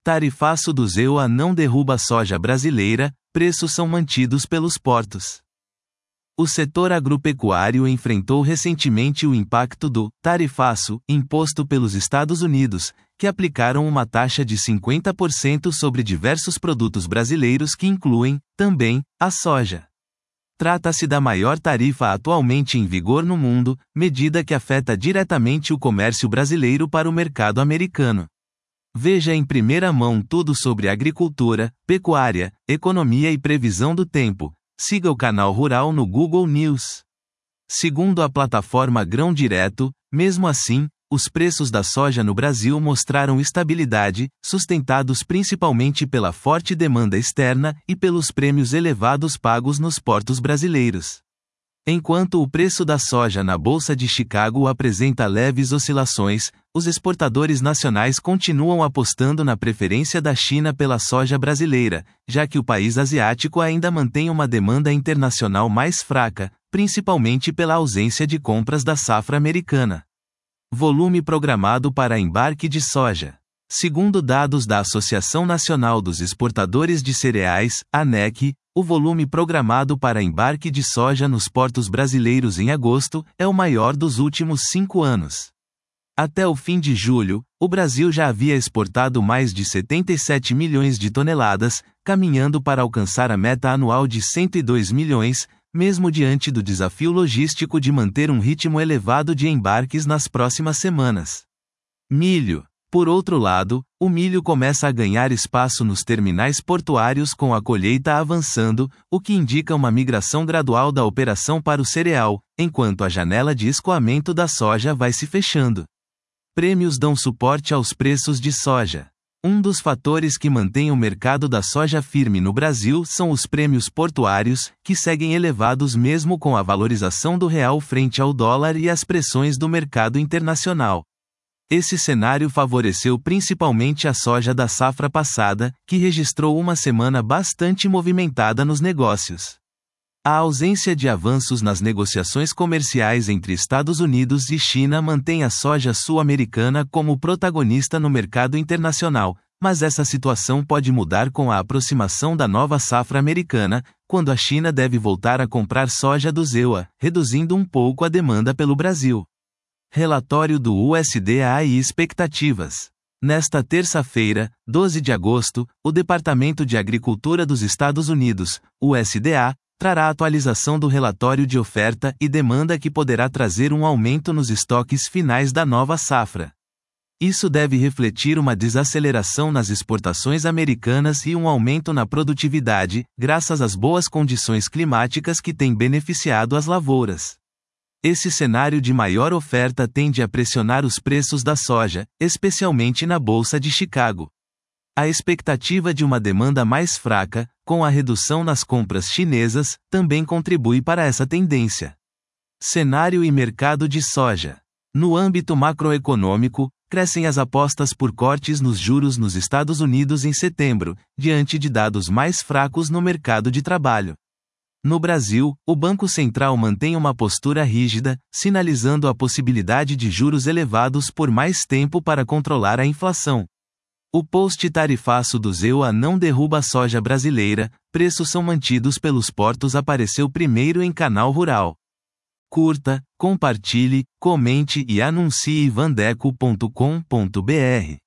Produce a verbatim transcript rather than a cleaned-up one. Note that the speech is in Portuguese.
Tarifaço do Z E U A não derruba soja brasileira, preços são mantidos pelos portos. O setor agropecuário enfrentou recentemente o impacto do tarifaço imposto pelos Estados Unidos, que aplicaram uma taxa de cinquenta por cento sobre diversos produtos brasileiros que incluem, também, a soja. Trata-se da maior tarifa atualmente em vigor no mundo, medida que afeta diretamente o comércio brasileiro para o mercado americano. Veja em primeira mão tudo sobre agricultura, pecuária, economia e previsão do tempo. Siga o canal Rural no Google News. Segundo a plataforma Grão Direto, mesmo assim, os preços da soja no Brasil mostraram estabilidade, sustentados principalmente pela forte demanda externa e pelos prêmios elevados pagos nos portos brasileiros. Enquanto o preço da soja na Bolsa de Chicago apresenta leves oscilações, os exportadores nacionais continuam apostando na preferência da China pela soja brasileira, já que o país asiático ainda mantém uma demanda internacional mais fraca, principalmente pela ausência de compras da safra americana. Volume programado para embarque de soja. Segundo dados da Associação Nacional dos Exportadores de Cereais, ANEC, o volume programado para embarque de soja nos portos brasileiros em agosto é o maior dos últimos cinco anos. Até o fim de julho, o Brasil já havia exportado mais de setenta e sete milhões de toneladas, caminhando para alcançar a meta anual de cento e dois milhões, mesmo diante do desafio logístico de manter um ritmo elevado de embarques nas próximas semanas. Milho. Por outro lado, o milho começa a ganhar espaço nos terminais portuários com a colheita avançando, o que indica uma migração gradual da operação para o cereal, enquanto a janela de escoamento da soja vai se fechando. Prêmios dão suporte aos preços de soja. Um dos fatores que mantém o mercado da soja firme no Brasil são os prêmios portuários, que seguem elevados mesmo com a valorização do real frente ao dólar e as pressões do mercado internacional. Esse cenário favoreceu principalmente a soja da safra passada, que registrou uma semana bastante movimentada nos negócios. A ausência de avanços nas negociações comerciais entre Estados Unidos e China mantém a soja sul-americana como protagonista no mercado internacional, mas essa situação pode mudar com a aproximação da nova safra americana, quando a China deve voltar a comprar soja do Z E U A, reduzindo um pouco a demanda pelo Brasil. Relatório do U S D A e expectativas. Nesta terça-feira, doze de agosto, o Departamento de Agricultura dos Estados Unidos, U S D A, trará atualização do relatório de oferta e demanda que poderá trazer um aumento nos estoques finais da nova safra. Isso deve refletir uma desaceleração nas exportações americanas e um aumento na produtividade, graças às boas condições climáticas que têm beneficiado as lavouras. Esse cenário de maior oferta tende a pressionar os preços da soja, especialmente na Bolsa de Chicago. A expectativa de uma demanda mais fraca, com a redução nas compras chinesas, também contribui para essa tendência. Cenário e mercado de soja. No âmbito macroeconômico, crescem as apostas por cortes nos juros nos Estados Unidos em setembro, diante de dados mais fracos no mercado de trabalho. No Brasil, o Banco Central mantém uma postura rígida, sinalizando a possibilidade de juros elevados por mais tempo para controlar a inflação. O post tarifaço do Z E U A não derruba a soja brasileira, preços são mantidos pelos portos apareceu primeiro em canal Rural. Curta, compartilhe, comente e anuncie vandeco ponto com ponto br.